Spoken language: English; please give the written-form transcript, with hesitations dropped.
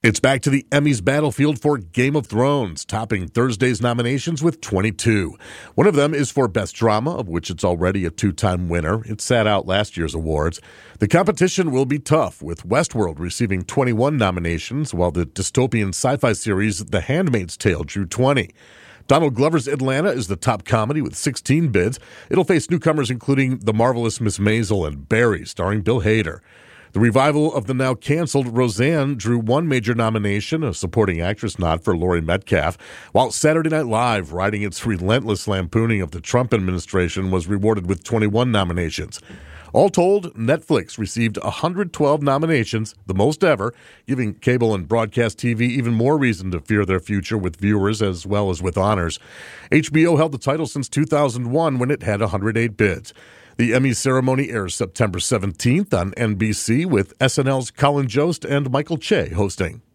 It's back to the Emmys battlefield for Game of Thrones, topping Thursday's nominations with 22. One of them is for Best Drama, of which it's already a two-time winner. It sat out last year's awards. The competition will be tough, with Westworld receiving 21 nominations, while the dystopian sci-fi series The Handmaid's Tale drew 20. Donald Glover's Atlanta is the top comedy with 16 bids. It'll face newcomers including The Marvelous Miss Maisel and Barry, starring Bill Hader. The revival of the now canceled Roseanne drew one major nomination, a supporting actress nod for Laurie Metcalf, while Saturday Night Live, riding its relentless lampooning of the Trump administration, was rewarded with 21 nominations. All told, Netflix received 112 nominations, the most ever, giving cable and broadcast TV even more reason to fear their future with viewers as well as with honors. HBO held the title since 2001 when it had 108 bids. The Emmy ceremony airs September 17th on NBC with SNL's Colin Jost and Michael Che hosting.